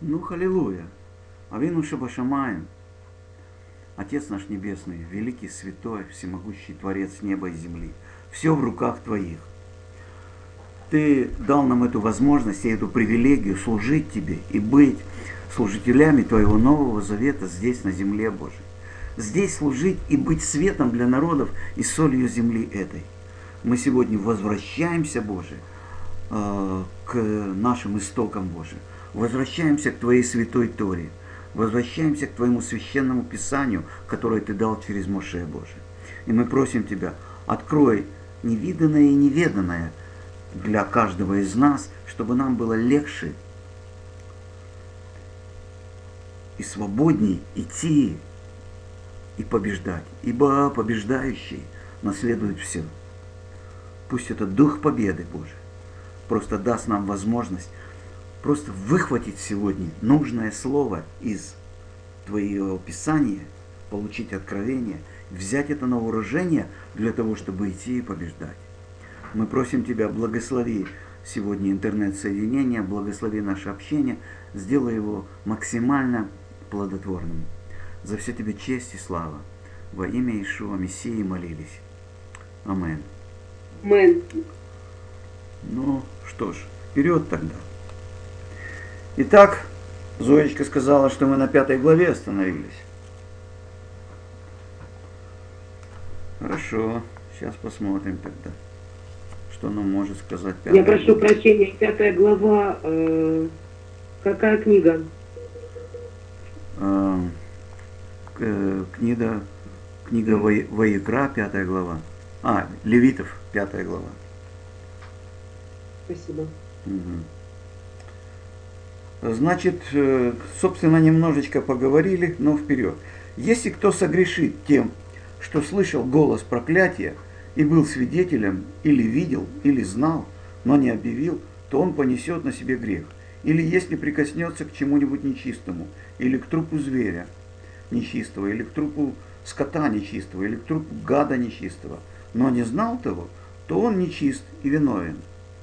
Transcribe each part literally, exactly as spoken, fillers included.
Ну, халилуя. Авину Шабашамаем. Отец наш Небесный, великий, святой, всемогущий Творец неба и земли. Все в руках Твоих. Ты дал нам эту возможность и эту привилегию служить Тебе и быть служителями Твоего Нового Завета здесь, на земле Божией. Здесь служить и быть светом для народов и солью земли этой. Мы сегодня возвращаемся, Боже, к нашим истокам, Боже. Возвращаемся к Твоей святой Торе. Возвращаемся к Твоему священному Писанию, которое Ты дал через Моше, Боже. И мы просим Тебя, открой невиданное и неведанное для каждого из нас, чтобы нам было легче и свободней идти и побеждать. Ибо побеждающий наследует все. Пусть этот дух победы, Боже, просто даст нам возможность просто выхватить сегодня нужное слово из Твоего Писания, получить откровение, взять это на вооружение для того, чтобы идти и побеждать. Мы просим Тебя, благослови сегодня интернет-соединение, благослови наше общение, сделай его максимально плодотворным. За все Тебе честь и слава. Во имя Иешуа Мессии молились. Амин. Амин. Ну что ж, вперед тогда. Итак, Зоечка сказала, что мы на пятой главе остановились. Хорошо, сейчас посмотрим тогда, что нам может сказать пятая Я прошу глава. прощения, пятая глава, э, какая книга? Э, книга, книга Ваикра, пятая глава. А, Левитов, пятая глава. Спасибо. Угу. Значит, собственно, немножечко поговорили, но вперед. Если кто согрешит тем, что слышал голос проклятия и был свидетелем, или видел, или знал, но не объявил, то он понесет на себе грех. Или если прикоснется к чему-нибудь нечистому, или к трупу зверя нечистого, или к трупу скота нечистого, или к трупу гада нечистого, но не знал того, то он нечист и виновен.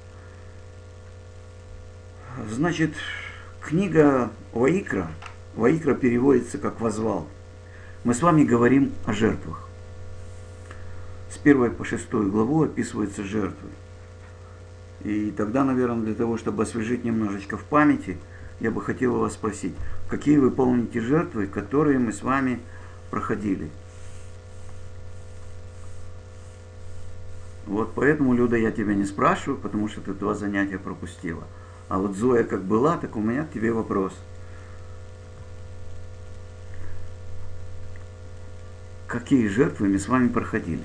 Значит, книга Ваикра, Ваикра переводится как «возвал». Мы с вами говорим о жертвах. С первой по шестую главу описываются жертвы. И тогда, наверное, для того, чтобы освежить немножечко в памяти, я бы хотел вас спросить, какие вы помните жертвы, которые мы с вами проходили? Вот поэтому, Люда, я тебя не спрашиваю, потому что ты два занятия пропустила. А вот Зоя как была, так у меня к тебе вопрос. Какие жертвы мы с вами проходили?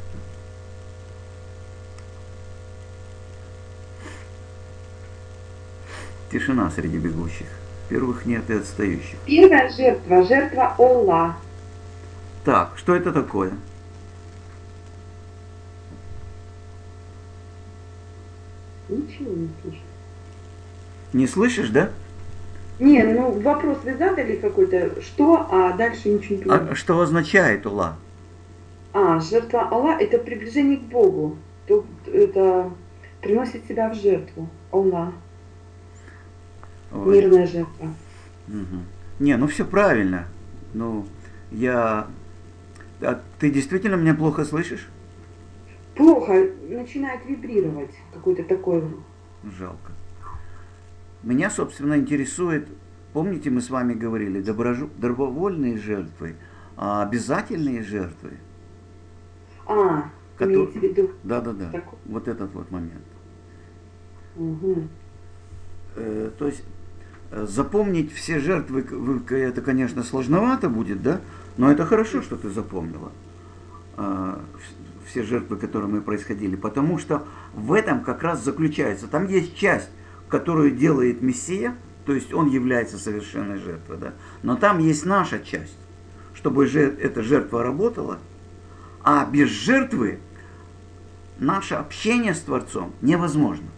Тишина среди бегущих. Первых нет и отстающих. Первая жертва, жертва Ола. Так, что это такое? Ничего не слышу. Не слышишь, да? Не, ну вопрос вы задали какой-то, что, а дальше ничего не понимаю. А что означает Ула? А, жертва Алла – это приближение к Богу. То, это приносит себя в жертву. Алла. Ой. Мирная жертва. Угу. Не, ну все правильно. Ну, я... А ты действительно меня плохо слышишь? Плохо, начинает вибрировать. Какой-то такой... Жалко. Меня, собственно, интересует, помните, мы с вами говорили, доброжу... добровольные жертвы, а обязательные жертвы. А, которые... имеете в виду? Да, да, да. Такой? Вот этот вот момент. Угу. Э, то есть запомнить все жертвы, это, конечно, сложновато будет, да? Но это хорошо, что ты запомнила э, все жертвы, которые мы происходили, потому что в этом как раз заключается. Там есть часть, которую делает Мессия, то есть он является совершенной жертвой, да? Но там есть наша часть, чтобы же эта жертва работала, а без жертвы наше общение с Творцом невозможно.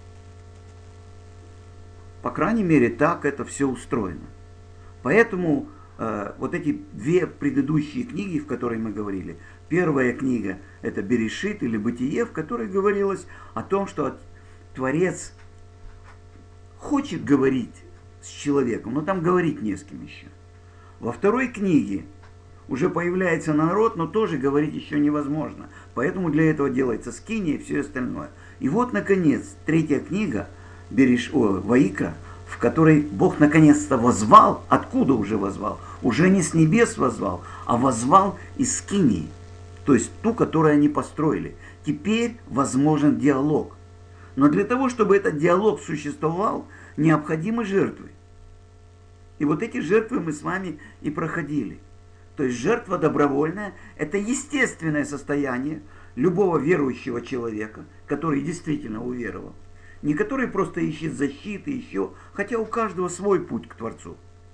По крайней мере, так это все устроено. Поэтому э, вот эти две предыдущие книги, в которые мы говорили, первая книга – это Берешит или Бытие, в которой говорилось о том, что Творец хочет говорить с с человеком, но там говорить не с кем еще. Во второй книге уже появляется народ, но тоже говорить еще невозможно. Поэтому для этого делается скиния и все остальное. И вот, наконец, третья книга, Береш... О, Ваикра, в которой Бог наконец-то воззвал. Откуда уже воззвал? Уже не с небес воззвал, а воззвал из скинии. То есть ту, которую они построили. Теперь возможен диалог. Но для того, чтобы этот диалог существовал, необходимы жертвы. И вот эти жертвы мы с вами и проходили. То есть жертва добровольная – это естественное состояние любого верующего человека, который действительно уверовал. Не который просто ищет защиты еще, хотя у каждого свой путь к Творцу.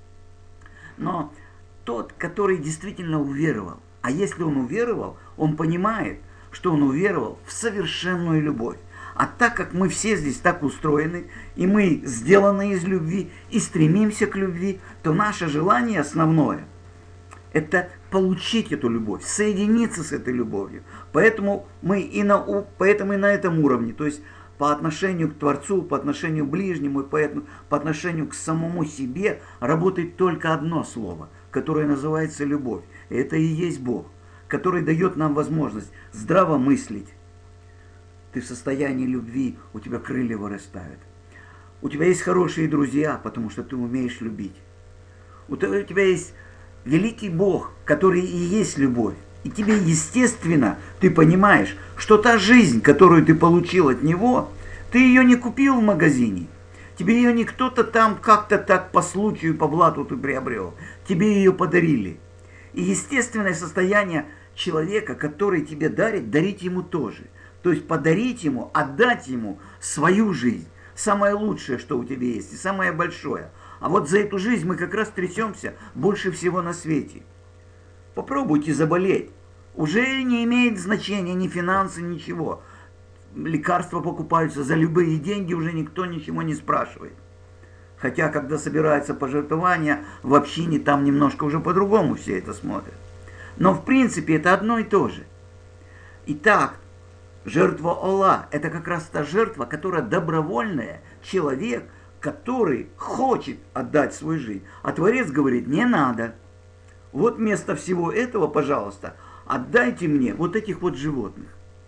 Но тот, который действительно уверовал, а если он уверовал, он понимает, что он уверовал в совершенную любовь. А так как мы все здесь так устроены, и мы сделаны из любви, и стремимся к любви, то наше желание основное – это получить эту любовь, соединиться с этой любовью. Поэтому мы и на, поэтому и на этом уровне, то есть по отношению к Творцу, по отношению к ближнему, и поэтому, по отношению к самому себе работает только одно слово, которое называется любовь. И это и есть Бог, который дает нам возможность здраво мыслить. Ты в состоянии любви, у тебя крылья вырастают. У тебя есть хорошие друзья, потому что ты умеешь любить. У тебя есть великий Бог, который и есть любовь. И тебе, естественно, ты понимаешь, что та жизнь, которую ты получил от Него, ты ее не купил в магазине. Тебе ее не кто-то там как-то так по случаю, по блату ты приобрел. Тебе ее подарили. И естественное состояние человека, который тебе дарит, дарить ему тоже. То есть подарить ему, отдать ему свою жизнь. Самое лучшее, что у тебя есть, и самое большое. А вот за эту жизнь мы как раз трясемся больше всего на свете. Попробуйте заболеть. Уже не имеет значения ни финансы, ничего. Лекарства покупаются за любые деньги, уже никто ничего не спрашивает. Хотя, когда собираются пожертвования, в общине там немножко уже по-другому все это смотрят. Но в принципе это одно и то же. Итак, жертва Ола – это как раз та жертва, которая добровольная, человек, который хочет отдать свою жизнь. А Творец говорит, не надо. Вот вместо всего этого, пожалуйста, отдайте мне вот этих вот животных.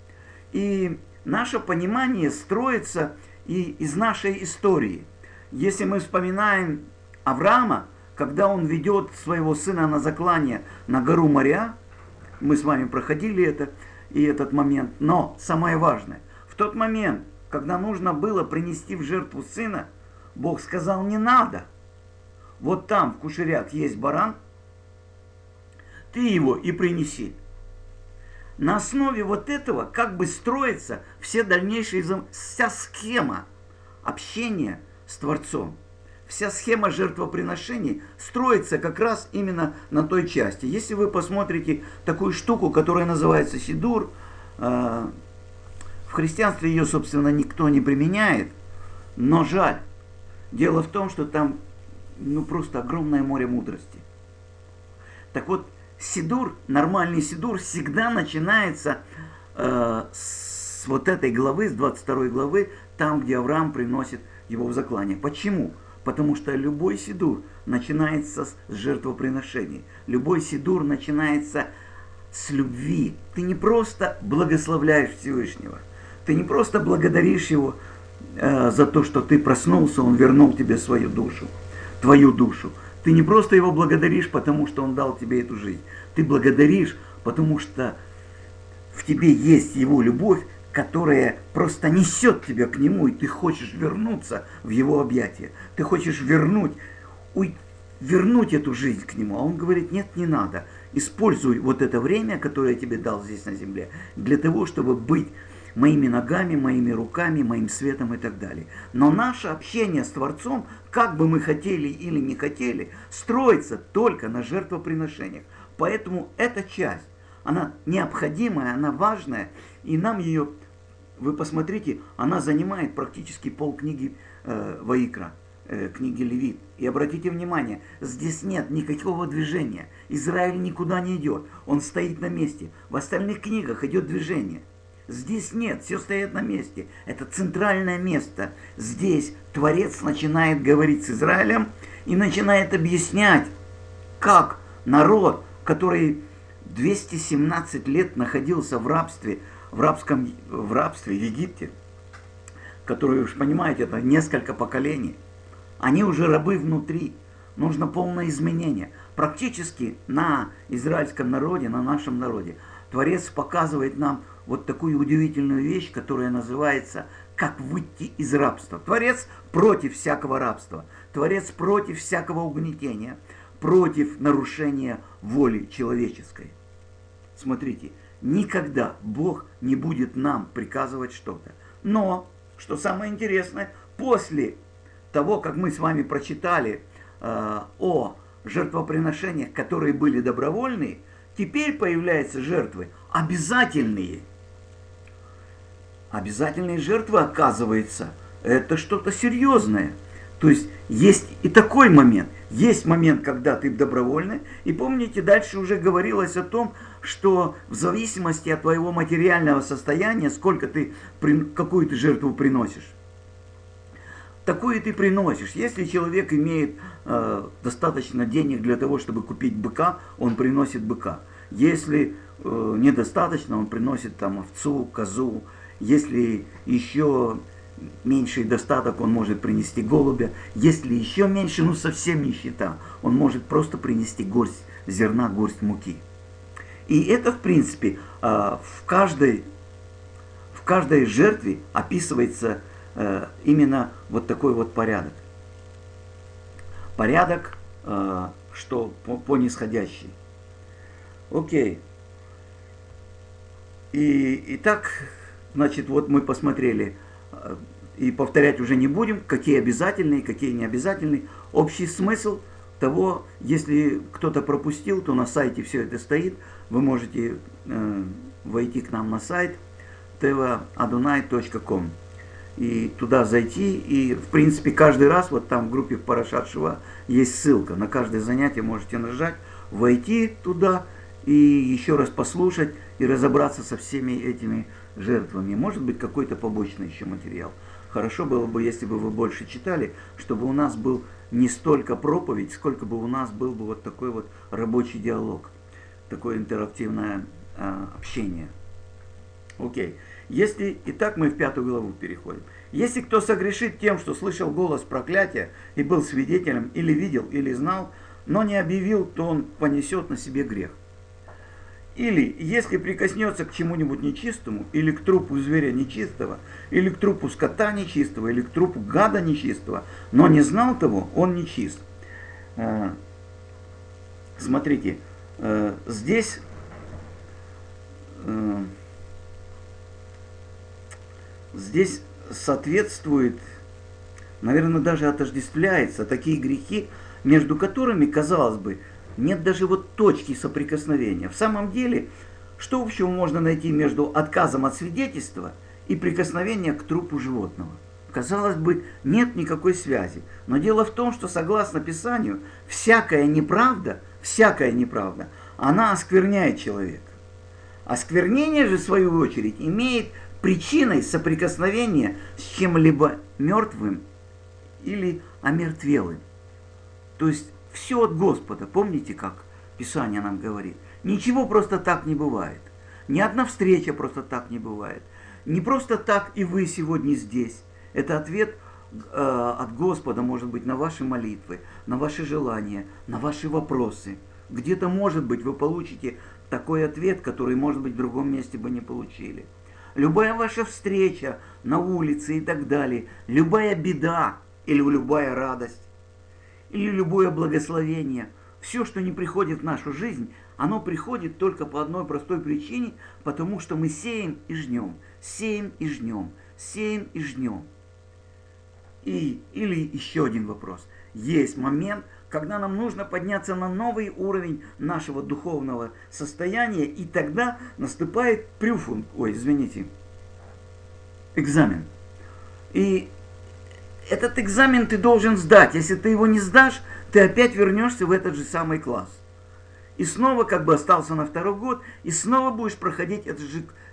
И наше понимание строится и из нашей истории. Если мы вспоминаем Авраама, когда он ведет своего сына на заклание на гору Мория, мы с вами проходили это, и этот момент. Но самое важное, в тот момент, когда нужно было принести в жертву сына, Бог сказал, не надо. Вот там в кушерях есть баран, ты его и принеси. На основе вот этого как бы строится все дальнейшие, вся схема общения с Творцом. Вся схема жертвоприношений строится как раз именно на той части. Если вы посмотрите такую штуку, которая называется сидур, э, в христианстве ее, собственно, никто не применяет, но жаль. Дело в том, что там ну, просто огромное море мудрости. Так вот, сидур, нормальный сидур всегда начинается э, с вот этой главы, с двадцать второй главы, там, где Авраам приносит его в заклание. Почему? Потому что любой сидур начинается с жертвоприношений. Любой сидур начинается с любви. Ты не просто благословляешь Всевышнего. Ты не просто благодаришь Его э, за то, что ты проснулся, Он вернул тебе свою душу, твою душу. Ты не просто Его благодаришь, потому что Он дал тебе эту жизнь. Ты благодаришь, потому что в тебе есть Его любовь, которая просто несет тебя к Нему, и ты хочешь вернуться в Его объятия. Ты хочешь вернуть, уй, вернуть эту жизнь к Нему. А Он говорит, нет, не надо. Используй вот это время, которое я тебе дал здесь на земле, для того, чтобы быть моими ногами, моими руками, моим светом и так далее. Но наше общение с Творцом, как бы мы хотели или не хотели, строится только на жертвоприношениях. Поэтому эта часть, она необходимая, она важная, и нам ее... Вы посмотрите, она занимает практически полкниги э, Ваикра, э, книги Левит. И обратите внимание, здесь нет никакого движения. Израиль никуда не идет, он стоит на месте. В остальных книгах идет движение. Здесь нет, все стоит на месте. Это центральное место. Здесь Творец начинает говорить с Израилем и начинает объяснять, как народ, который двести семнадцать лет находился в рабстве, в, рабском, в рабстве в Египте, который, уж понимаете, это несколько поколений, они уже рабы внутри. Нужно полное изменение. Практически на израильском народе, на нашем народе, Творец показывает нам вот такую удивительную вещь, которая называется «Как выйти из рабства». Творец против всякого рабства. Творец против всякого угнетения, против нарушения воли человеческой. Смотрите, никогда Бог не будет нам приказывать что-то. Но, что самое интересное, после того, как мы с вами прочитали э, о жертвоприношениях, которые были добровольные, теперь появляются жертвы обязательные. Обязательные жертвы, оказывается, это что-то серьезное. То есть есть и такой момент. Есть момент, когда ты добровольный. И помните, дальше уже говорилось о том, что в зависимости от твоего материального состояния, сколько ты, какую ты жертву приносишь, такую ты приносишь. Если человек имеет э, достаточно денег для того, чтобы купить быка, он приносит быка. Если э, недостаточно, он приносит там овцу, козу. Если еще меньший достаток, он может принести голубя. Если еще меньше, ну совсем нищета, он может просто принести горсть зерна, горсть муки. И это, в принципе, э, в каждой, в каждой жертве описывается э, именно вот такой вот порядок. Порядок, э, что по, по нисходящей. Окей. И, и так, значит, вот мы посмотрели, и повторять уже не будем, какие обязательные, какие не обязательные. Общий смысл того, если кто-то пропустил, то на сайте все это стоит. Вы можете э, войти к нам на сайт тэ вэ адунай точка ком и туда зайти. И, в принципе, каждый раз, вот там в группе Парашат Шува есть ссылка. На каждое занятие можете нажать, войти туда и еще раз послушать и разобраться со всеми этими жертвами. Может быть, какой-то побочный еще материал. Хорошо было бы, если бы вы больше читали, чтобы у нас был не столько проповедь, сколько бы у нас был бы вот такой вот рабочий диалог, такое интерактивное э, общение. Окей. Если, итак, мы в пятую главу переходим. Если кто согрешит тем, что слышал голос проклятия и был свидетелем, или видел, или знал, но не объявил, то он понесет на себе грех. Или, если прикоснется к чему-нибудь нечистому, или к трупу зверя нечистого, или к трупу скота нечистого, или к трупу гада нечистого, но не знал того, он нечист. Смотрите, здесь здесь соответствует, наверное, даже отождествляется такие грехи, между которыми, казалось бы, нет даже вот точки соприкосновения. В самом деле, что общего можно найти между отказом от свидетельства и прикосновением к трупу животного? Казалось бы, нет никакой связи. Но дело в том, что согласно Писанию, всякая неправда, всякая неправда, она оскверняет человека. Осквернение же, в свою очередь, имеет причиной соприкосновения с чем-либо мертвым или омертвелым. То есть, все от Господа. Помните, как Писание нам говорит? Ничего просто так не бывает. Ни одна встреча просто так не бывает. Не просто так и вы сегодня здесь. Это ответ э, от Господа, может быть, на ваши молитвы, на ваши желания, на ваши вопросы. Где-то, может быть, вы получите такой ответ, который, может быть, в другом месте бы не получили. Любая ваша встреча на улице и так далее, любая беда или любая радость, или любое благословение, все, что не приходит в нашу жизнь, оно приходит только по одной простой причине, потому что мы сеем и жнем, сеем и жнем, сеем и жнем. И, или еще один вопрос. Есть момент, когда нам нужно подняться на новый уровень нашего духовного состояния, и тогда наступает прюфунг, ой, извините, экзамен. И этот экзамен ты должен сдать. Если ты его не сдашь, ты опять вернешься в этот же самый класс. И снова как бы остался на второй год, и снова будешь проходить этот же,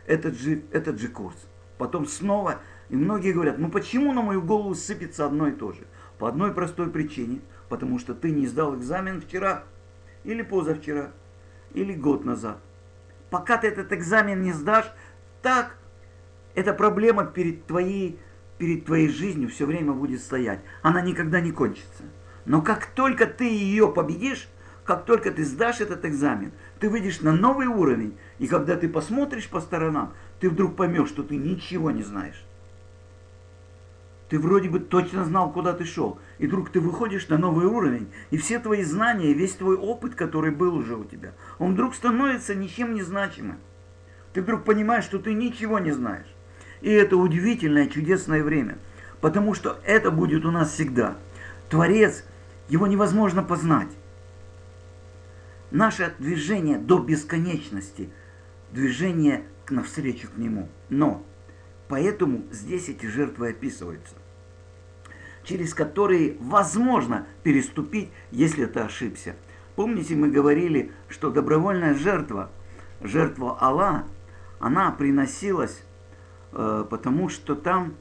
этот же, этот же курс. Потом снова, и многие говорят, ну почему на мою голову сыпется одно и то же? По одной простой причине, потому что ты не сдал экзамен вчера, или позавчера, или год назад. Пока ты этот экзамен не сдашь, так эта проблема перед твоей, перед твоей жизнью все время будет стоять. Она никогда не кончится. Но как только ты ее победишь, как только ты сдашь этот экзамен, ты выйдешь на новый уровень. И когда ты посмотришь по сторонам, ты вдруг поймешь, что ты ничего не знаешь. Ты вроде бы точно знал, куда ты шел. И вдруг ты выходишь на новый уровень, и все твои знания, весь твой опыт, который был уже у тебя, он вдруг становится ничем не значимым. Ты вдруг понимаешь, что ты ничего не знаешь. И это удивительное, чудесное время. Потому что это будет у нас всегда. Творец, его невозможно познать. Наше движение до бесконечности, движение навстречу к нему. Но поэтому здесь эти жертвы описываются, через которые возможно переступить, если ты ошибся. Помните, мы говорили, что добровольная жертва, жертва Аллах, она приносилась, э, потому что там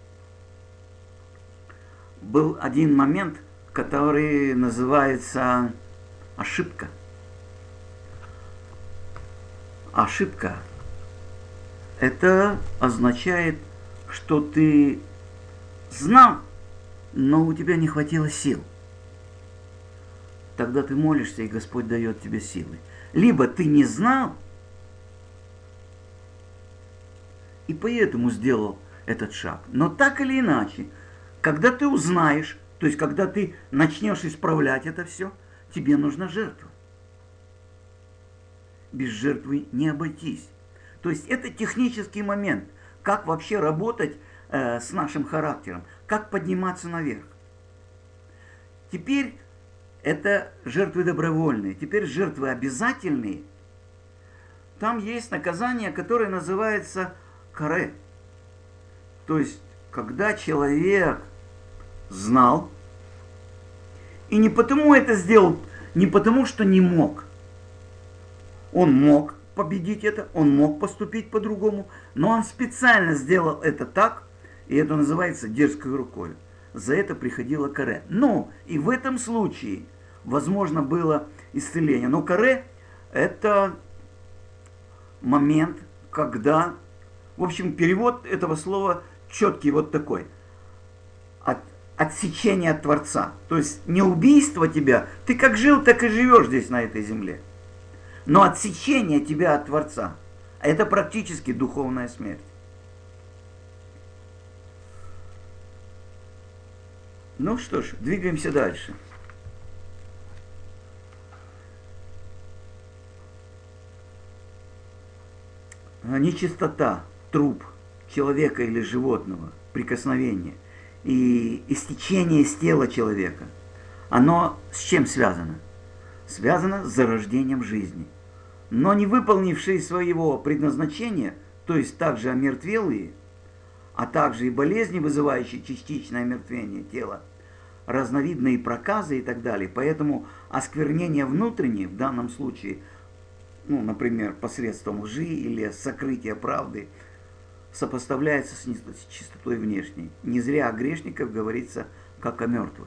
был один момент, который называется ошибка. Ошибка. Это означает, что ты знал, но у тебя не хватило сил. Тогда ты молишься, и Господь дает тебе силы. Либо ты не знал, и поэтому сделал этот шаг. Но так или иначе, когда ты узнаешь, то есть когда ты начнешь исправлять это все, тебе нужна жертва. Без жертвы не обойтись. То есть это технический момент, как вообще работать э, с нашим характером, как подниматься наверх. Теперь это жертвы добровольные, теперь жертвы обязательные. Там есть наказание, которое называется каре. То есть, когда человек знал, и не потому это сделал, не потому что не мог. Он мог победить это, он мог поступить по-другому, но он специально сделал это так, и это называется дерзкой рукой. За это приходило каре. Но и в этом случае возможно было исцеление. Но каре – это момент, когда, в общем, перевод этого слова четкий вот такой. От, отсечение от Творца. То есть не убийство тебя, ты как жил, так и живешь здесь на этой земле. Но отсечение тебя от Творца – это практически духовная смерть. Ну что ж, двигаемся дальше. Нечистота, труп человека или животного, прикосновение и истечение из тела человека, оно с чем связано? Связано с зарождением жизни. Но не выполнившие своего предназначения, то есть также омертвелые, а также и болезни, вызывающие частичное омертвение тела, разновидные проказы и так далее. Поэтому осквернение внутреннее в данном случае, ну, например, посредством лжи или сокрытия правды, сопоставляется с чистотой внешней. Не зря о грешниках говорится как о мертвых.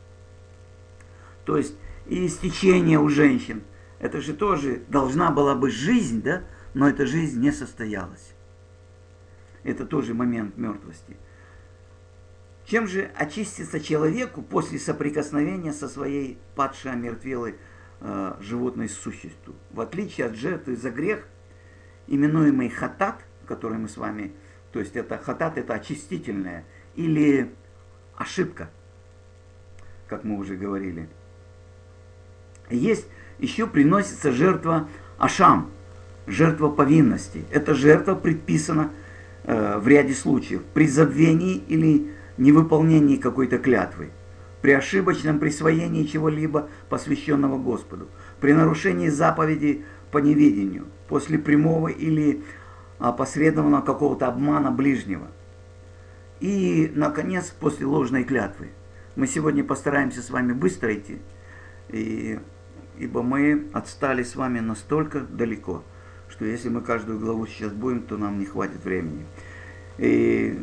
То есть и истечение у женщин, это же тоже должна была быть жизнь, да, но эта жизнь не состоялась. Это тоже момент мертвости. Чем же очиститься человеку после соприкосновения со своей падшей, омертвелой э, животной сущностью? В отличие от жертвы за грех, именуемый хатат, который мы с вами, то есть это хатат, это очистительное, или ошибка, как мы уже говорили. Есть еще приносится жертва ашам, жертва повинности. Эта жертва предписана э, в ряде случаев при забвении или невыполнении какой-то клятвы, при ошибочном присвоении чего-либо посвященного Господу, при нарушении заповеди по неведению, после прямого или опосредованного какого-то обмана ближнего. И, наконец, после ложной клятвы. Мы сегодня постараемся с вами быстро идти, и, ибо мы отстали с вами настолько далеко, что если мы каждую главу сейчас будем, то нам не хватит времени. И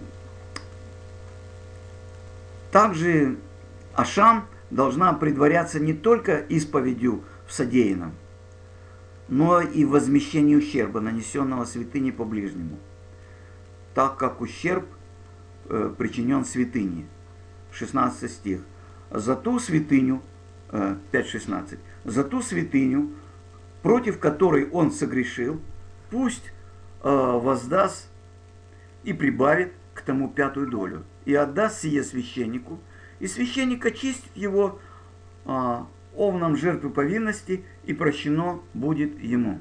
также ашам должна предваряться не только исповедью в содеянном, но и возмещение ущерба, нанесенного святыне по ближнему, так как ущерб э, причинен святыне. шестнадцатый стих. За ту святыню, э, пять шестнадцать, за ту святыню, против которой он согрешил, пусть э, воздаст и прибавит к тому пятую долю, и отдаст сие священнику, и священник очистит его э, овном жертвы повинности, и прощено будет ему.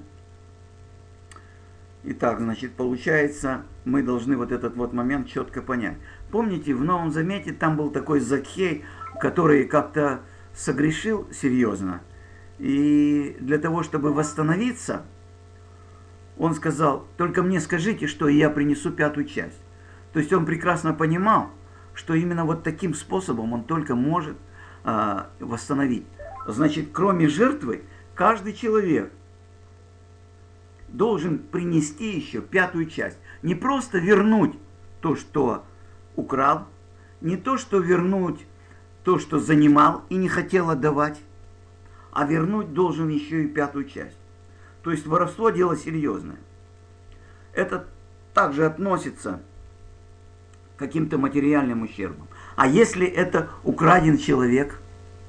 Итак, значит, получается, мы должны вот этот вот момент четко понять. Помните, в Новом Завете там был такой Закхей, который как-то согрешил серьезно. И для того, чтобы восстановиться, он сказал: только мне скажите, что, и я принесу пятую часть. То есть он прекрасно понимал, что именно вот таким способом он только может а, восстановить. Значит, кроме жертвы, каждый человек должен принести еще пятую часть. Не просто вернуть то, что украл, не то, что вернуть то, что занимал и не хотел отдавать, а вернуть должен еще и пятую часть. То есть воровство — дело серьезное. Это также относится к каким-то материальным ущербам. А если это украден человек,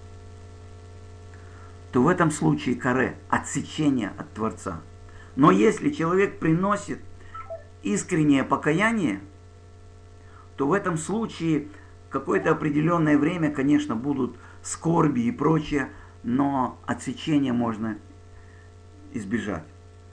то в этом случае каре — отсечение от Творца. Но если человек приносит искреннее покаяние, то в этом случае какое-то определенное время, конечно, будут скорби и прочее, но отсечения можно избежать.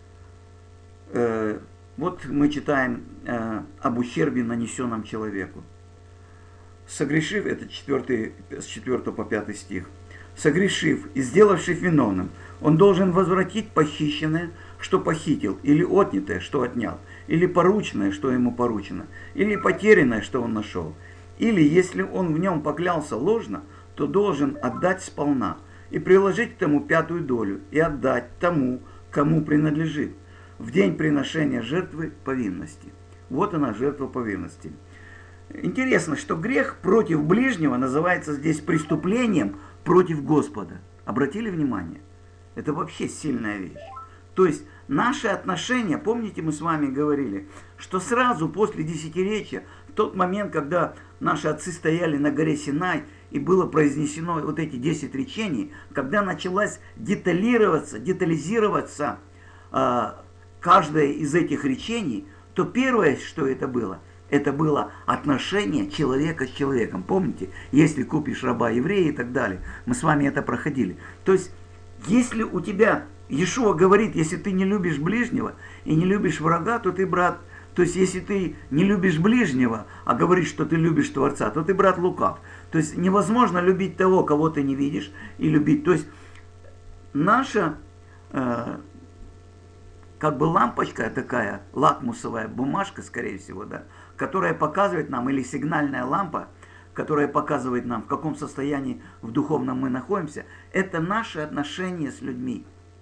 Э, вот мы читаем э, об ущербе, нанесенном человеку. Согрешив, это четвёртый, с четвёртого по пятый стих. Согрешив и сделавшись виновным, он должен возвратить похищенное, что похитил, или отнятое, что отнял, или порученное, что ему поручено, или потерянное, что он нашел. Или, если он в нем поклялся ложно, то должен отдать сполна, и приложить к тому пятую долю, и отдать тому, кому принадлежит, в день приношения жертвы повинности. Вот она, жертва повинности. Интересно, что грех против ближнего называется здесь преступлением против Господа. Обратили внимание? Это вообще сильная вещь. То есть наши отношения, помните, мы с вами говорили, что сразу после десятиречия, в тот момент, когда наши отцы стояли на горе Синай, и было произнесено вот эти десять речений, когда началась деталироваться, детализироваться э, каждое из этих речений, то первое, что это было, это было отношение человека с человеком. Помните, если купишь раба еврея и так далее, мы с вами это проходили. То есть, если у тебя, Иешуа говорит, если ты не любишь ближнего и не любишь врага, то ты брат. То есть, если ты не любишь ближнего, а говоришь, что ты любишь Творца, то ты брат лукав. То есть, невозможно любить того, кого ты не видишь, и любить. То есть, наша, э, как бы лампочка такая, лакмусовая бумажка, скорее всего, да, которая показывает нам, или сигнальная лампа, которая показывает нам, в каком состоянии в духовном мы находимся, это наши отношения с людьми.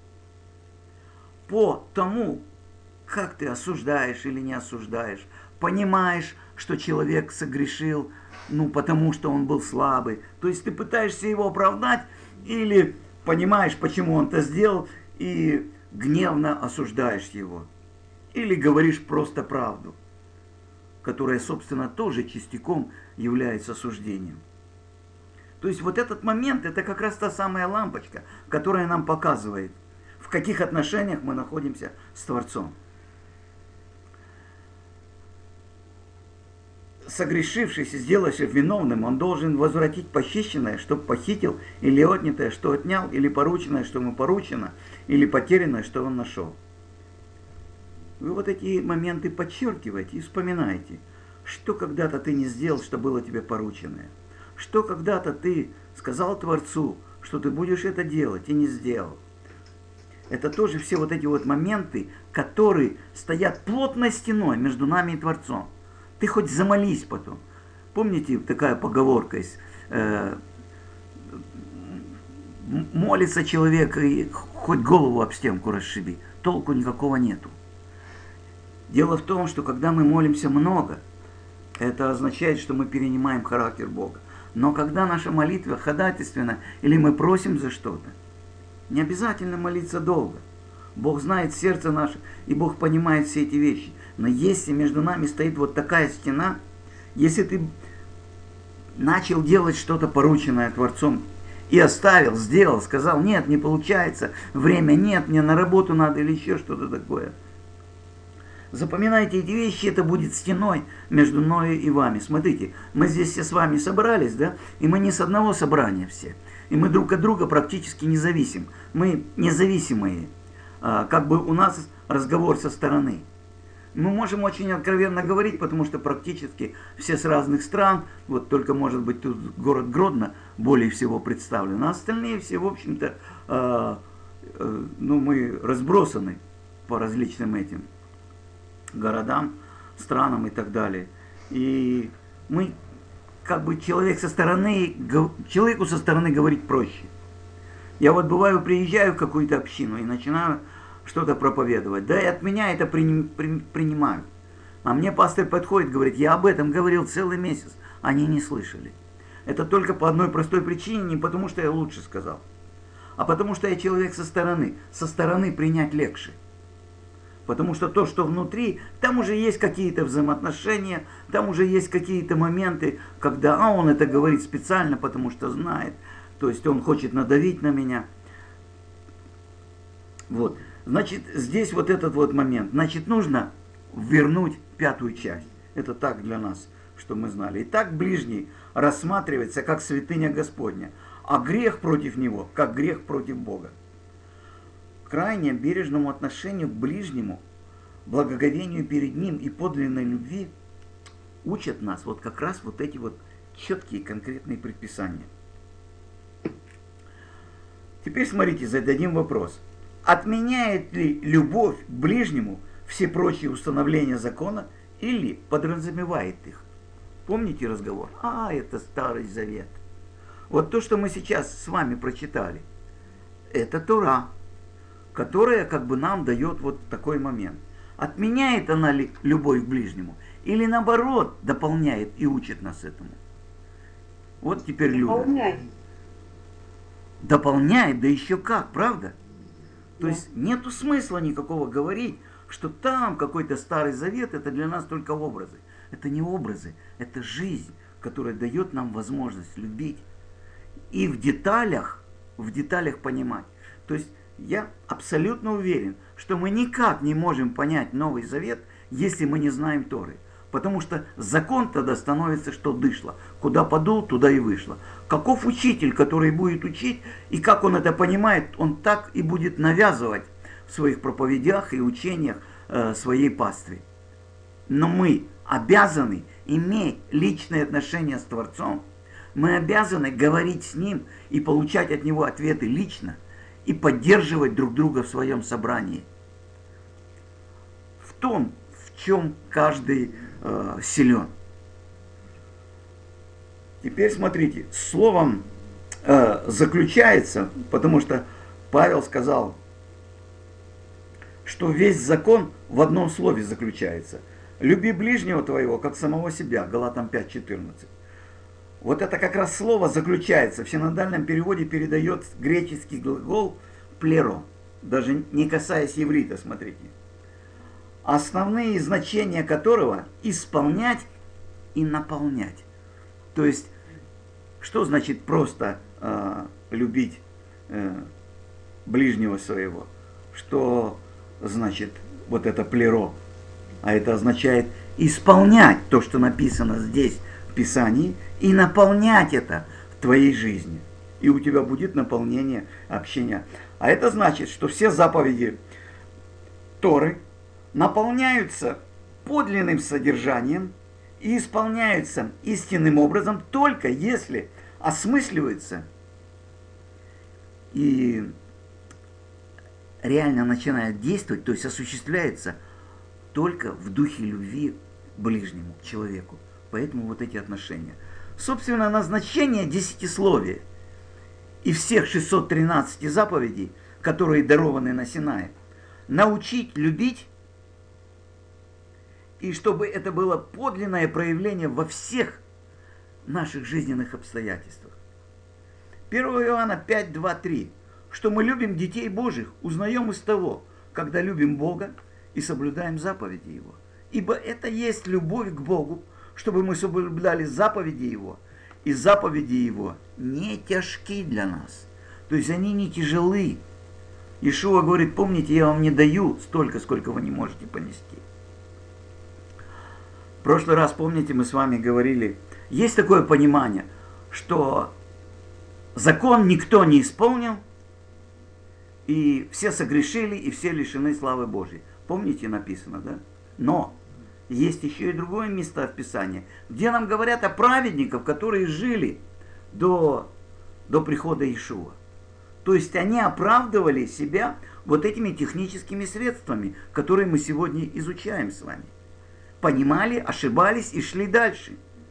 По тому, как ты осуждаешь или не осуждаешь, понимаешь, что человек согрешил, ну, потому что он был слабый. То есть ты пытаешься его оправдать или понимаешь, почему он это сделал, и гневно осуждаешь его. Или говоришь просто правду, которая, собственно, тоже частиком является осуждением. То есть вот этот момент, это как раз та самая лампочка, которая нам показывает, в каких отношениях мы находимся с Творцом. Согрешившись и сделавшись виновным, он должен возвратить похищенное, что похитил, или отнятое, что отнял, или порученное, что ему поручено, или потерянное, что он нашел. Вы вот эти моменты подчеркиваете и вспоминаете, что когда-то ты не сделал, что было тебе порученное, что когда-то ты сказал Творцу, что ты будешь это делать, и не сделал. Это тоже все вот эти вот моменты, которые стоят плотной стеной между нами и Творцом. Ты хоть замолись потом. Помните, такая поговорка есть, э, молится человек и хоть голову об стенку расшиби. толку никакого нету. Дело в том, что когда мы молимся много, это означает, что мы перенимаем характер Бога. Но когда наша молитва ходатайственна, или мы просим за что-то, не обязательно молиться долго. Бог знает сердце наше, и Бог понимает все эти вещи. Но если между нами стоит вот такая стена, если ты начал делать что-то порученное Творцом, и оставил, сделал, сказал, нет, не получается, время нет, мне на работу надо или еще что-то такое. Запоминайте эти вещи, это будет стеной между мною и вами. Смотрите, мы здесь все с вами собрались, да, и мы не с одного собрания все. И мы друг от друга практически не зависим. Мы независимые. А, как бы у нас разговор со стороны. Мы можем очень откровенно говорить, потому что практически все с разных стран, вот только, может быть, тут город Гродно более всего представлен, а остальные все, в общем-то, э, э, ну, мы разбросаны по различным этим городам, странам и так далее. И мы, как бы, человек со стороны, человеку со стороны говорить проще. Я вот бываю, приезжаю в какую-то общину и начинаю что-то проповедовать. Да и от меня это приним, при, принимают. А мне пастор подходит, говорит, я об этом говорил целый месяц. Они не слышали. Это только по одной простой причине, не потому что я лучше сказал, а потому что я человек со стороны. Со стороны принять легче. Потому что то, что внутри, там уже есть какие-то взаимоотношения, там уже есть какие-то моменты, когда а он это говорит специально, потому что знает. То есть он хочет надавить на меня. Вот. Значит, здесь вот этот вот момент. Значит, нужно вернуть пятую часть. Это так для нас, что мы знали. Итак, ближний рассматривается как святыня Господня, а грех против него, как грех против Бога. Крайне бережному отношению к ближнему, благоговению перед ним и подлинной любви учат нас вот как раз вот эти вот четкие конкретные предписания. Теперь смотрите, зададим вопрос. Отменяет ли любовь к ближнему все прочие установления закона или подразумевает их? Помните разговор? А, это Старый Завет. Вот то, что мы сейчас с вами прочитали, это Тора, которая как бы нам дает вот такой момент. Отменяет она ли любовь к ближнему или наоборот дополняет и учит нас этому? Вот теперь Люда. Дополняет. Дополняет, да еще как, правда? То Да. есть нету смысла никакого говорить, что там какой-то Старый Завет, это для нас только образы. Это не образы, это жизнь, которая дает нам возможность любить. И в деталях, в деталях понимать. То есть я абсолютно уверен, что мы никак не можем понять Новый Завет, если мы не знаем Торы. Потому что закон тогда становится, что дышло. Куда подул, туда и вышло. Каков учитель, который будет учить, и как он это понимает, он так и будет навязывать в своих проповедях и учениях э, своей пастве. Но мы обязаны иметь личные отношения с Творцом. Мы обязаны говорить с Ним и получать от Него ответы лично, и поддерживать друг друга в своем собрании. В том, в чем каждый э, силен. Теперь смотрите, словом э, заключается, потому что Павел сказал, что весь закон в одном слове заключается. Люби ближнего твоего, как самого себя. Галатам пять четырнадцать. Вот это как раз слово заключается. В синодальном переводе передает греческий глагол плеро. Даже не касаясь иврита, смотрите. Основные значения которого исполнять и наполнять. То есть, что значит просто э, любить э, ближнего своего? Что значит вот это плеро? А это означает исполнять то, что написано здесь в Писании, и наполнять это в твоей жизни. И у тебя будет наполнение общения. А это значит, что все заповеди Торы наполняются подлинным содержанием и исполняются истинным образом только если осмысливаются и реально начинают действовать, то есть осуществляется только в духе любви к ближнему, к человеку. Поэтому вот эти отношения. Собственно, назначение десятисловия и всех шестисот тринадцати заповедей, которые дарованы на Синае, научить любить, и чтобы это было подлинное проявление во всех наших жизненных обстоятельствах. первое Иоанна пять, два, три. Что мы любим детей Божьих, узнаем из того, когда любим Бога и соблюдаем заповеди Его. Ибо это есть любовь к Богу, чтобы мы соблюдали заповеди Его. И заповеди Его не тяжки для нас. То есть они не тяжелы. Иешуа говорит, помните, я вам не даю столько, сколько вы не можете понести. В прошлый раз, помните, мы с вами говорили, есть такое понимание, что закон никто не исполнил, и все согрешили, и все лишены славы Божьей. Помните, написано, да? Но есть еще и другое место в Писании, где нам говорят о праведниках, которые жили до, до прихода Иешуа. То есть они оправдывали себя вот этими техническими средствами, которые мы сегодня изучаем с вами. Понимали, ошибались и шли дальше.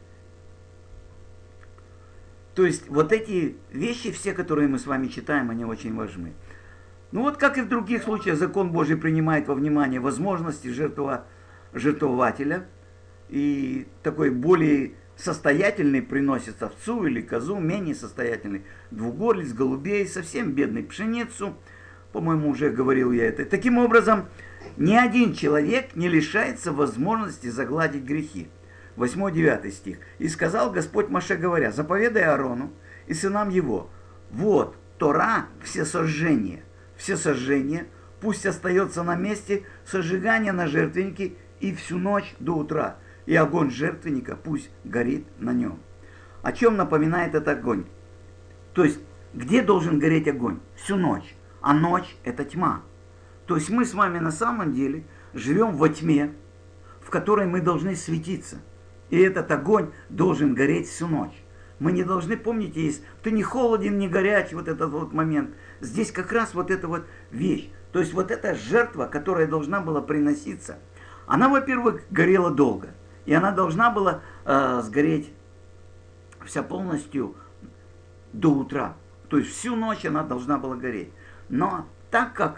То есть вот эти вещи, все, которые мы с вами читаем, они очень важны. Ну вот как и в других случаях, закон Божий принимает во внимание возможности жертва, жертвователя. И такой более состоятельный приносит овцу или козу, менее состоятельный двугорлиц, голубей, совсем бедный пшеницу. По-моему, уже говорил я это. Таким образом, ни один человек не лишается возможности загладить грехи. восьмой-девятый стих. «И сказал Господь Моше, говоря, заповедай Аарону и сынам его, вот Тора, все сожжения, все сожжения, пусть остается на месте сожигания на жертвеннике и всю ночь до утра, и огонь жертвенника пусть горит на нем». О чем напоминает этот огонь? То есть, где должен гореть огонь? Всю ночь. А ночь – это тьма. То есть, мы с вами на самом деле живем во тьме, в которой мы должны светиться. И этот огонь должен гореть всю ночь. Мы не должны, помните, есть, ты не холоден, не горячий, вот этот вот момент. Здесь как раз вот эта вот вещь. То есть вот эта жертва, которая должна была приноситься, она, во-первых, горела долго. И она должна была э, сгореть вся полностью до утра. То есть всю ночь она должна была гореть. Но так как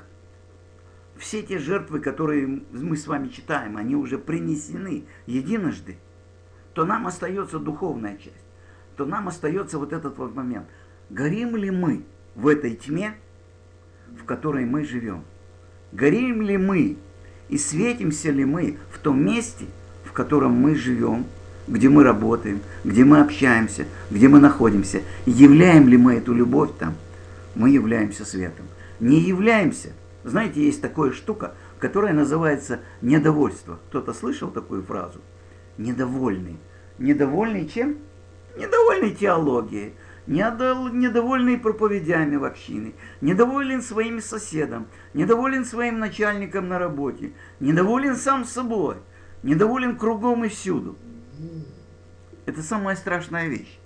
все те жертвы, которые мы с вами читаем, они уже принесены единожды, то нам остается духовная часть. То нам остается вот этот вот момент. Горим ли мы в этой тьме, в которой мы живем? Горим ли мы и светимся ли мы в том месте, в котором мы живем, где мы работаем, где мы общаемся, где мы находимся? Являем ли мы эту любовь там? Мы являемся светом. Не являемся. Знаете, есть такая штука, которая называется недовольство. Кто-то слышал такую фразу? Недовольный. Недовольный чем? Недовольный теологией, недовольный проповедями в общине, недоволен своим соседом, недоволен своим начальником на работе, недоволен сам собой, недоволен кругом и всюду. Это самая страшная вещь.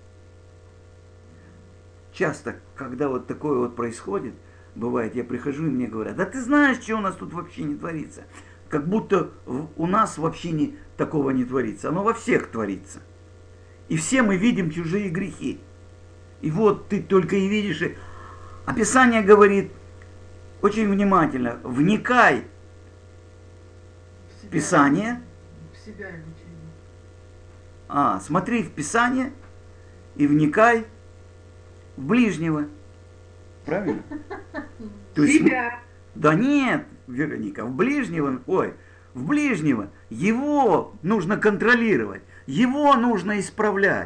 Часто, когда вот такое вот происходит, бывает, я прихожу и мне говорят, да ты знаешь, что у нас тут вообще не творится. Как будто у нас вообще не, такого не творится. Оно во всех творится. И все мы видим чужие грехи. И вот ты только и видишь. И... Описание говорит очень внимательно. Вникай в Писание. В себя и А, смотри в Писание и вникай в ближнего. Правильно? То есть, себя. Да нет, Вероника, в ближнего, ой, в ближнего его нужно контролировать, его нужно исправлять.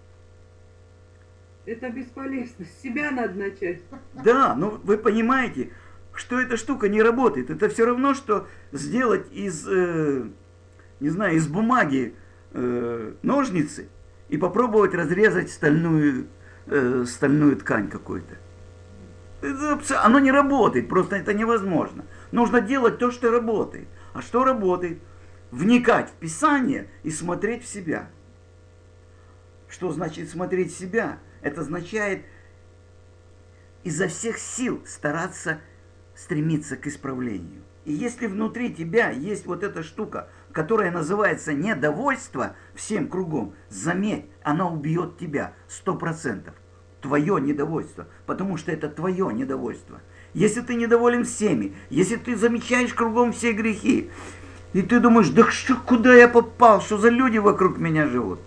Это бесполезно, с себя надо начать. Да, но вы понимаете, что эта штука не работает. Это все равно, что сделать из, э, не знаю, из бумаги э, ножницы и попробовать разрезать стальную, э, стальную ткань какую-то. Это, оно не работает, просто это невозможно. Нужно делать то, что работает. А что работает? Вникать в Писание и смотреть в себя. Что значит смотреть в себя? Это означает изо всех сил стараться стремиться к исправлению. И если внутри тебя есть вот эта штука, которая называется недовольство всем кругом, заметь, она убьет тебя сто процентов. Твое недовольство, потому что это твое недовольство. если ты недоволен всеми, если ты замечаешь кругом все грехи, и ты думаешь, да что, куда я попал, что за люди вокруг меня живут?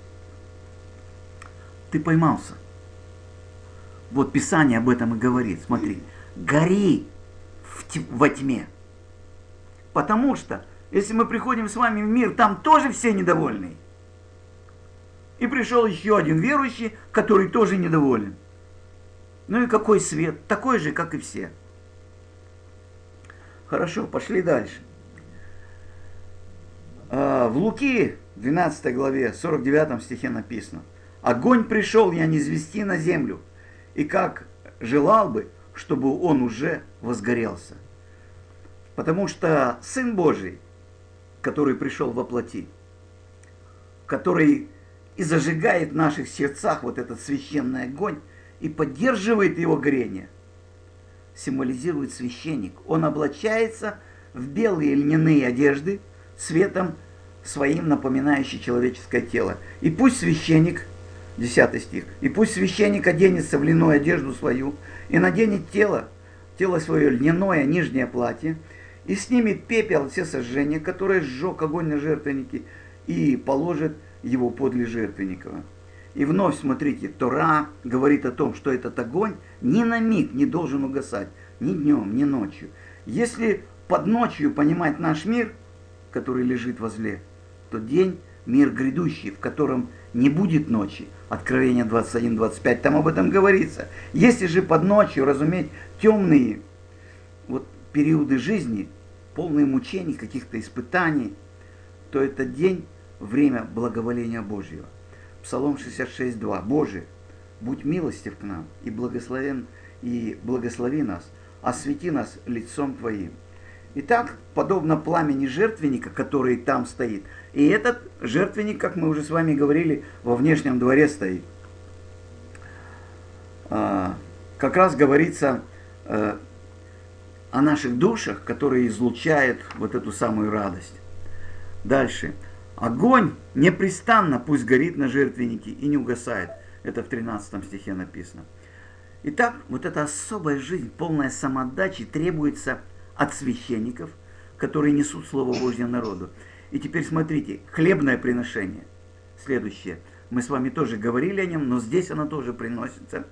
Ты поймался. Вот Писание об этом и говорит. Смотри, гори во тьме. Потому что, если мы приходим с вами в мир, там тоже все недовольны. И пришел еще один верующий, который тоже недоволен. Ну и какой свет? Такой же, как и все. Хорошо, пошли дальше. В Луки, двенадцатой главе, сорок девятом стихе написано: «Огонь пришел я низвести на землю, и как желал бы, чтобы он уже возгорелся». Потому что Сын Божий, который пришел во плоти, который и зажигает в наших сердцах вот этот священный огонь и поддерживает его горение, символизирует священник. Он облачается в белые льняные одежды, светом своим напоминающий человеческое тело. И пусть священник, десятый стих, и пусть священник оденется в льняную одежду свою и наденет тело, тело свое льняное нижнее платье, и снимет пепел все сожжения, которые сжег огонь на жертвеннике, и положит его подле жертвенника. И вновь, смотрите, Тора говорит о том, что этот огонь ни на миг не должен угасать, ни днем, ни ночью. Если под ночью понимать наш мир, который лежит возле, то день – мир грядущий, в котором не будет ночи. Откровение двадцать один двадцать пять, там об этом говорится. Если же под ночью разуметь темные вот, периоды жизни, полные мучений, каких-то испытаний, то этот день – время благоволения Божьего. Псалом шестьдесят шесть два. «Боже, будь милостив к нам и благословен, и благослови нас, освети нас лицом Твоим». Итак, подобно пламени жертвенника, который там стоит, и этот жертвенник, как мы уже с вами говорили, во внешнем дворе стоит. Как раз говорится о наших душах, которые излучают вот эту самую радость. Дальше. Огонь непрестанно пусть горит на жертвеннике и не угасает. Это в тринадцатом стихе написано. Итак, вот эта особая жизнь, полная самоотдачи, требуется от священников, которые несут Слово Божье народу. И теперь смотрите, хлебное приношение. Следующее. Мы с вами тоже говорили о нем, но здесь оно тоже приносится,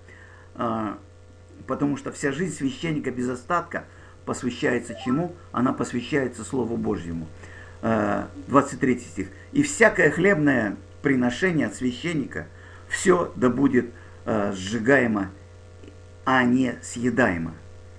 потому что вся жизнь священника без остатка посвящается чему? Она посвящается Слову Божьему. двадцать третий стих. «И всякое хлебное приношение от священника, все да будет э, сжигаемо, а не съедаемо».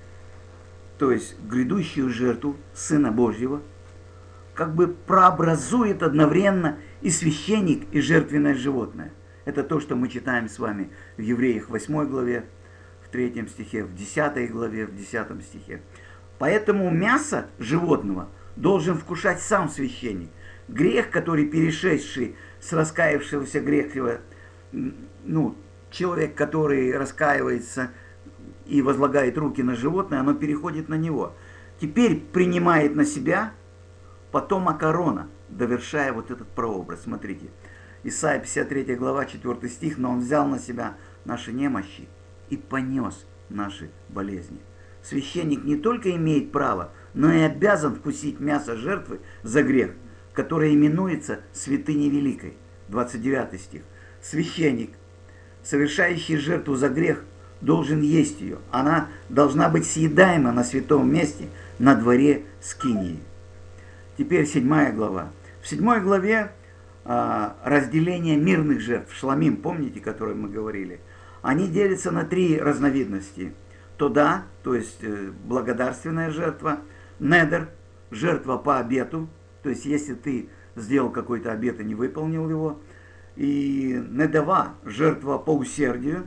То есть грядущую жертву Сына Божьего как бы прообразует одновременно и священник, и жертвенное животное. Это то, что мы читаем с вами в Евреях восьмой главе, в третьем стихе, в десятой главе, в десятом стихе. Поэтому мясо животного должен вкушать сам священник. Грех, который перешедший с раскаявшегося греха, ну, человек, который раскаивается и возлагает руки на животное, оно переходит на него. Теперь принимает на себя потомок Аарона, довершая вот этот прообраз. Смотрите, Исайя пятьдесят третья глава, четвёртый стих. «Но он взял на себя наши немощи и понес наши болезни». Священник не только имеет право, но и обязан вкусить мясо жертвы за грех, которое именуется святыней великой. двадцать девятый стих. Священник, совершающий жертву за грех, должен есть ее. Она должна быть съедаема на святом месте, на дворе скинии. Теперь седьмая глава. В седьмой главе а, разделение мирных жертв, шламим, помните, о которой мы говорили, они делятся на три разновидности. Тода, то есть благодарственная жертва, недер, жертва по обету, то есть если ты сделал какой-то обет и не выполнил его, и недава, жертва по усердию.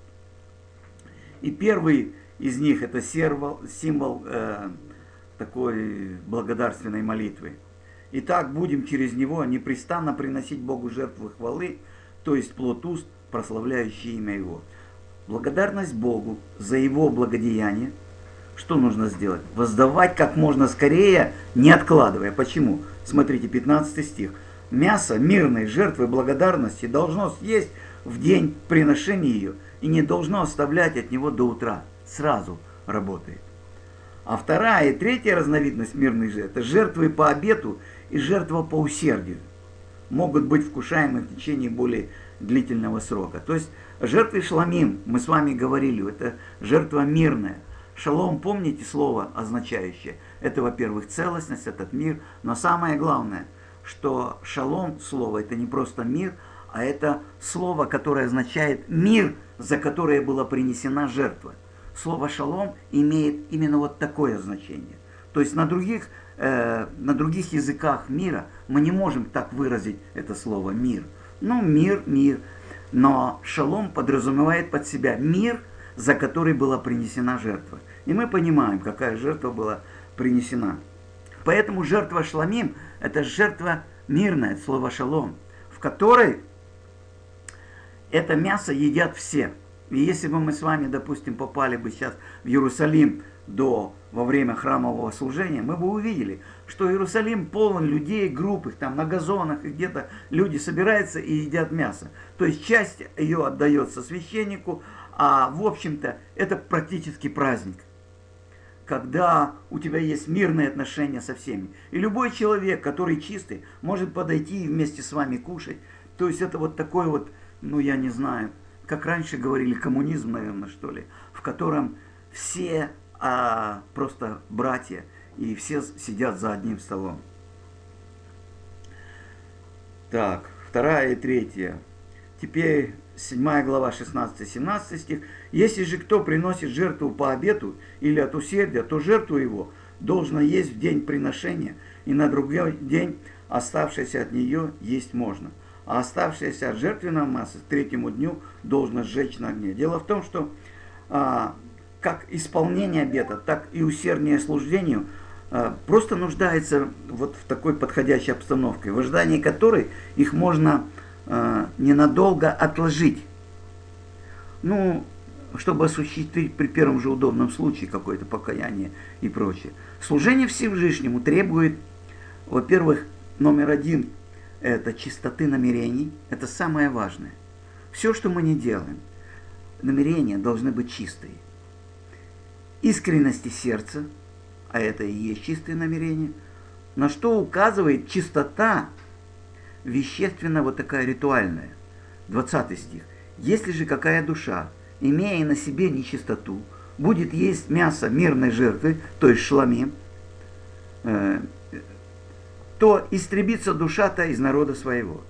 И первый из них это символ, символ э, такой благодарственной молитвы. Итак, будем через него непрестанно приносить Богу жертвы хвалы, то есть плод уст, прославляющий имя Его. Благодарность Богу за Его благодеяние. Что нужно сделать? Воздавать как можно скорее, не откладывая. Почему? Смотрите, пятнадцатый стих. «Мясо мирной жертвы благодарности должно съесть в день приношения ее и не должно оставлять от него до утра». Сразу работает. А вторая и третья разновидность мирных жертв – это жертвы по обету и жертва по усердию. Могут быть вкушаемы в течение более длительного срока. То есть жертвы шламим, мы с вами говорили, это жертва мирная. Шалом, помните слово означающее? Это, во-первых, целостность, этот мир. Но самое главное, что шалом слово, это не просто мир, а это слово, которое означает мир, за которое была принесена жертва. Слово шалом имеет именно вот такое значение. То есть на других, э, на других языках мира мы не можем так выразить это слово мир. Ну, мир, мир. Но шалом подразумевает под себя мир, за который была принесена жертва. И мы понимаем, какая жертва была принесена. Поэтому жертва шламим – это жертва мирная, слово шалом, в которой это мясо едят все. И если бы мы с вами, допустим, попали бы сейчас в Иерусалим до, во время храмового служения, мы бы увидели, что Иерусалим полон людей, групп, их там на газонах, и где-то люди собираются и едят мясо. То есть часть ее отдается священнику, а в общем-то это практически праздник, когда у тебя есть мирные отношения со всеми. И любой человек, который чистый, может подойти и вместе с вами кушать. То есть это вот такой вот, ну я не знаю, как раньше говорили, коммунизм, наверное, что ли, в котором все а, просто братья, и все сидят за одним столом. Так, вторая и третья. Теперь седьмая глава, шестнадцатый-семнадцатый стих. «Если же кто приносит жертву по обету или от усердия, то жертву его должно есть в день приношения, и на другой день оставшееся от нее есть можно. А оставшееся от жертвенного массы к третьему дню должно сжечь на огне». Дело в том, что а, как исполнение обета, так и усерднее служению а, просто нуждается вот в такой подходящей обстановке, в ожидании которой их можно а, ненадолго отложить. Ну, чтобы осуществить при первом же удобном случае какое-то покаяние и прочее. Служение Всевышнему требует, во-первых, номер один, это чистоты намерений, это самое важное. Все, что мы не делаем, намерения должны быть чистые. Искренности сердца, а это и есть чистые намерения, на что указывает чистота вещественная, вот такая ритуальная. двадцатый стих. «Если же какая душа, имея на себе нечистоту, будет есть мясо мирной жертвы, то есть шламим, э, то истребится душа-то из народа своего».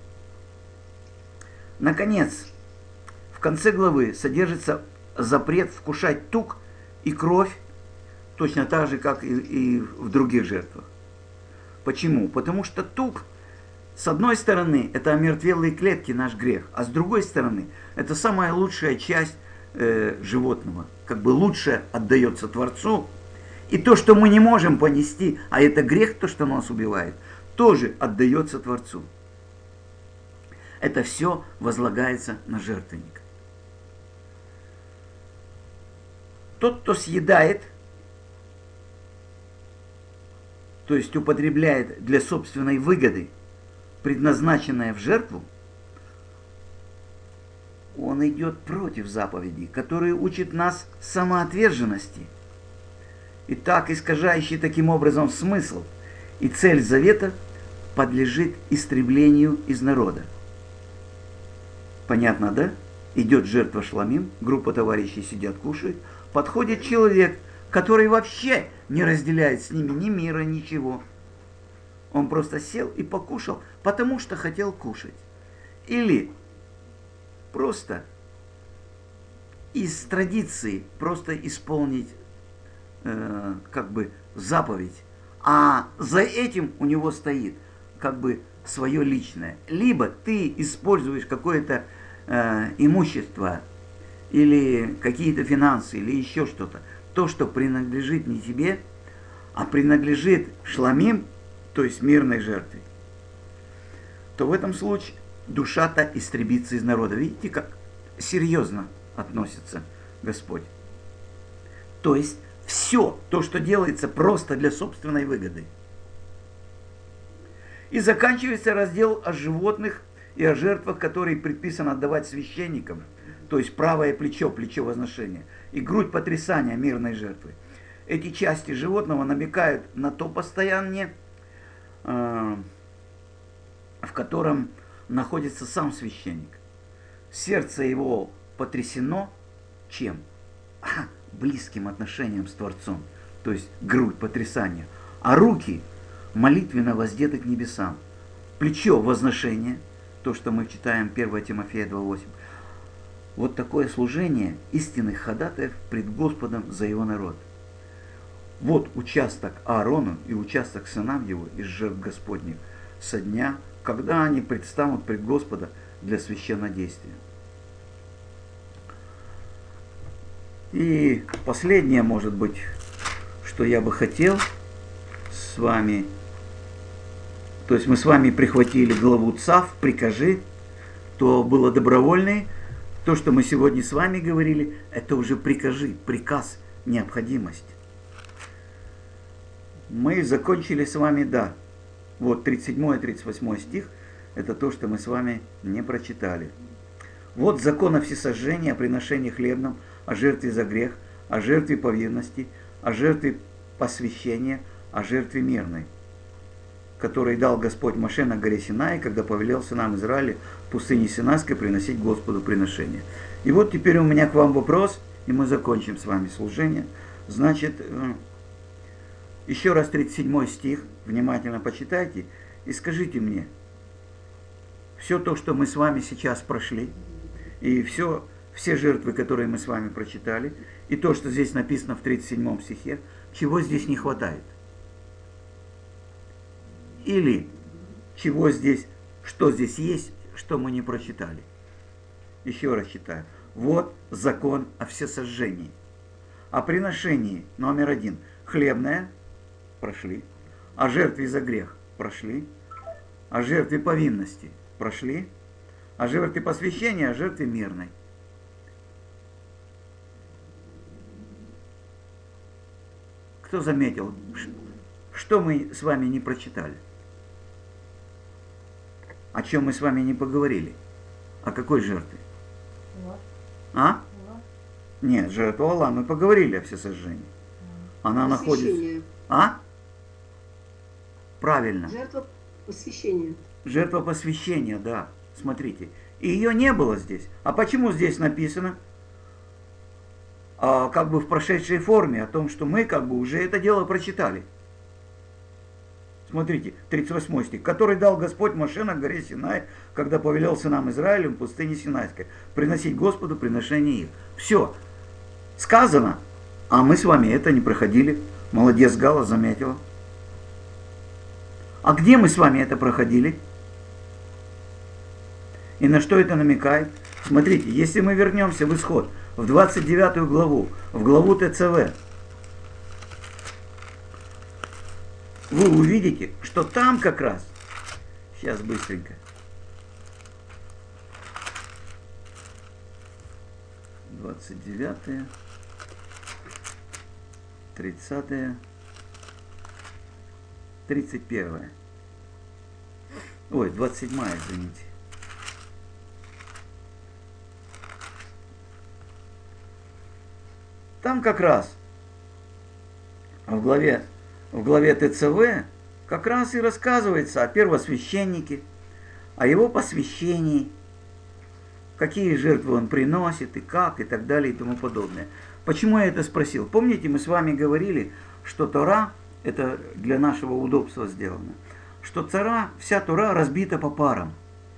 Наконец, в конце главы содержится запрет вкушать тук и кровь, точно так же, как и, и в других жертвах. Почему? Потому что тук, с одной стороны, это омертвелые клетки, наш грех, а с другой стороны, это самая лучшая часть э, животного, как бы лучше отдается Творцу. И то, что мы не можем понести, а это грех, то, что нас убивает, тоже отдается Творцу. Это все возлагается на жертвенник. Тот, кто съедает, то есть употребляет для собственной выгоды, предназначенное в жертву, он идет против заповедей, которые учат нас самоотверженности. И так, искажающий таким образом смысл и цель завета, подлежит истреблению из народа. Понятно, да? Идет жертва шламим, группа товарищей сидят, кушают, подходит человек, который вообще не разделяет с ними ни мира, ничего. Он просто сел и покушал, потому что хотел кушать. Или просто из традиции просто исполнить э, как бы заповедь, а за этим у него стоит как бы свое личное. Либо ты используешь какое-то э, имущество или какие-то финансы или еще что-то, то, что принадлежит не тебе, а принадлежит шламим, то есть мирной жертве, то в этом случае душа-то истребится из народа. Видите, как серьезно относится Господь. То есть все то, что делается просто для собственной выгоды. И заканчивается раздел о животных и о жертвах, которые предписано отдавать священникам, то есть правое плечо, плечо возношения, и грудь потрясания мирной жертвы. эти части животного намекают на то состояние, э, в котором находится сам священник. Сердце его потрясено чем? А, близким отношением с Творцом, то есть грудь потрясания, а руки молитвенно воздеты к небесам, плечо возношение, то, что мы читаем первое Тимофея два восемь. Вот такое служение истинных ходатаев пред Господом за его народ. Вот участок Аарону и участок сынам его из жертв Господних со дня, когда они предстанут пред Господа для священнодействия. И последнее, может быть, что я бы хотел с вами, то есть мы с вами прихватили главу ЦАВ, прикажи, то было добровольное. То, что мы сегодня с вами говорили, это уже прикажи, приказ, необходимость. Мы закончили с вами, да, вот тридцать седьмой и тридцать восьмой стих, это то, что мы с вами не прочитали. Вот закон о всесожжении, о приношении хлебном, о жертве за грех, о жертве повинности, о жертве посвящения, о жертве мирной, который дал Господь Моше на горе Синай, когда повелел сынам Израиля в пустыне Синайской приносить Господу приношение. И вот теперь у меня к вам вопрос, и мы закончим с вами служение. Значит, еще раз тридцать седьмой стих, внимательно почитайте и скажите мне, все то, что мы с вами сейчас прошли, и все, все жертвы, которые мы с вами прочитали, и то, что здесь написано в тридцать седьмом стихе, чего здесь не хватает? Или чего здесь, что здесь есть, что мы не прочитали. Еще раз читаю. Вот закон о всесожжении. О приношении номер один. Хлебное. Прошли. О жертве за грех. Прошли. О жертве повинности. Прошли. О жертве посвящения, о жертве мирной. Кто заметил, что мы с вами не прочитали? О чем мы с вами не поговорили? О какой жертве? А? Нет, жертва Аллах. Мы поговорили о всесожжении. Она находится... А? Правильно. Жертва посвящения. Жертва посвящения, да. Смотрите. И ее не было здесь. А почему здесь написано? А, как бы в прошедшей форме, о том, что мы как бы уже это дело прочитали. Смотрите, тридцать восьмой стих. «Который дал Господь Моше на горе Синай, когда повелел сынам Израилем в пустыне Синайской приносить Господу приношение их». Все. Сказано, а мы с вами это не проходили. Молодец, Гала заметила. А где мы с вами это проходили? И на что это намекает? Смотрите, если мы вернемся в Исход, в двадцать девятую главу, в главу ТЦВ, вы увидите, что там как раз, сейчас быстренько, двадцать девятое, тридцатое, тридцать первое, ой, двадцать седьмая, извините. Там как раз в главе В главе ТЦВ как раз и рассказывается о первосвященнике, о его посвящении, какие жертвы он приносит и как, и так далее, и тому подобное. Почему я это спросил? Помните, мы с вами говорили, что Тора, это для нашего удобства сделано, что Тора, вся Тора разбита по парам.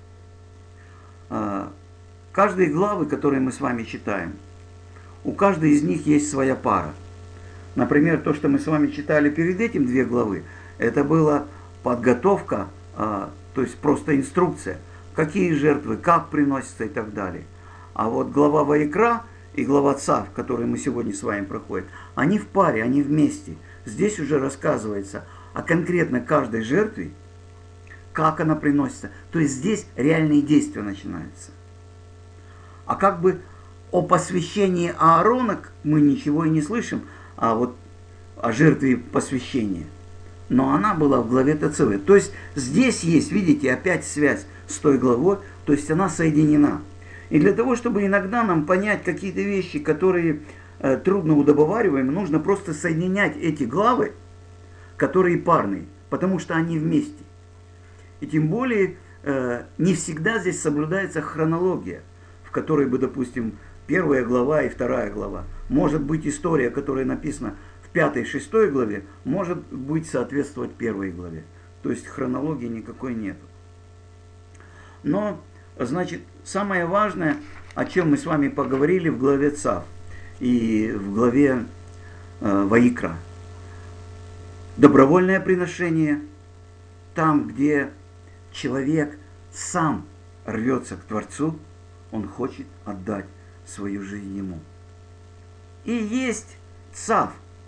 Каждые главы, которые мы с вами читаем, у каждой из них есть своя пара. Например, то, что мы с вами читали перед этим, две главы, это была подготовка, а, то есть просто инструкция, какие жертвы, как приносятся и так далее. А вот глава Ваикра и глава Цав, которые мы сегодня с вами проходим, они в паре, они вместе. Здесь уже рассказывается о конкретно каждой жертве, как она приносится. То есть здесь реальные действия начинаются. А как бы о посвящении Аарона мы ничего и не слышим, а вот о жертве посвящения. Но она была в главе ТЦВ. То есть здесь есть, видите, опять связь с той главой, то есть она соединена. И для того, чтобы иногда нам понять какие-то вещи, которые э, трудноудобовариваемы, нужно просто соединять эти главы, которые парные, потому что они вместе. И тем более э, не всегда здесь соблюдается хронология, в которой бы, допустим, первая глава и вторая глава. Может быть история, которая написана в пятой, шестой главе, может быть соответствовать первой главе. То есть хронологии никакой нету. Но, значит, самое важное, о чем мы с вами поговорили в главе Цав и в главе э, Ваикра. Добровольное приношение, там, где человек сам рвется к Творцу, он хочет отдать свою жизнь Ему. И есть Цав.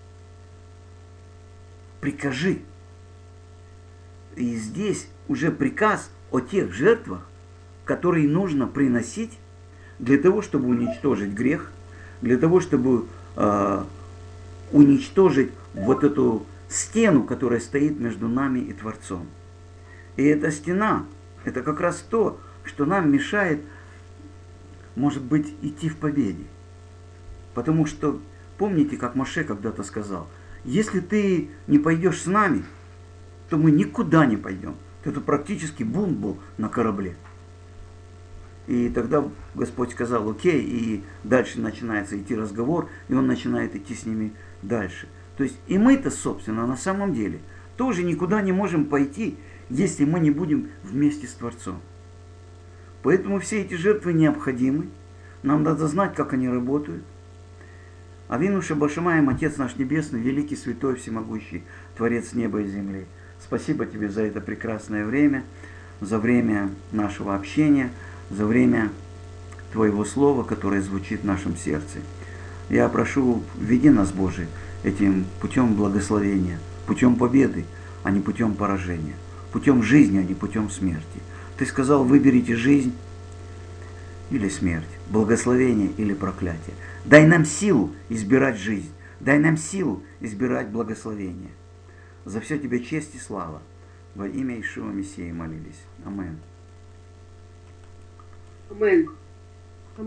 Прикажи. И здесь уже приказ о тех жертвах, которые нужно приносить для того, чтобы уничтожить грех, для того, чтобы э, уничтожить вот эту стену, которая стоит между нами и Творцом. И эта стена, это как раз то, что нам мешает, может быть, идти в победе. Потому что, помните, как Моше когда-то сказал, если ты не пойдешь с нами, то мы никуда не пойдем. Это практически бунт был на корабле. И тогда Господь сказал, окей, и дальше начинается идти разговор, и он начинает идти с ними дальше. То есть и мы-то, собственно, на самом деле тоже никуда не можем пойти, если мы не будем вместе с Творцом. Поэтому все эти жертвы необходимы. Нам надо знать, как они работают. Авину Шаббат Шамаем, Отец наш Небесный, великий, святой, всемогущий, Творец неба и земли. Спасибо Тебе за это прекрасное время, за время нашего общения, за время Твоего Слова, которое звучит в нашем сердце. Я прошу, веди нас, Боже, этим путем благословения, путем победы, а не путем поражения, путем жизни, а не путем смерти. Ты сказал, выберите жизнь или смерть, благословение или проклятие. Дай нам силу избирать жизнь, дай нам силу избирать благословение. За все Тебе честь и слава. Во имя Ишуа Мессии молились. Амин. Амин.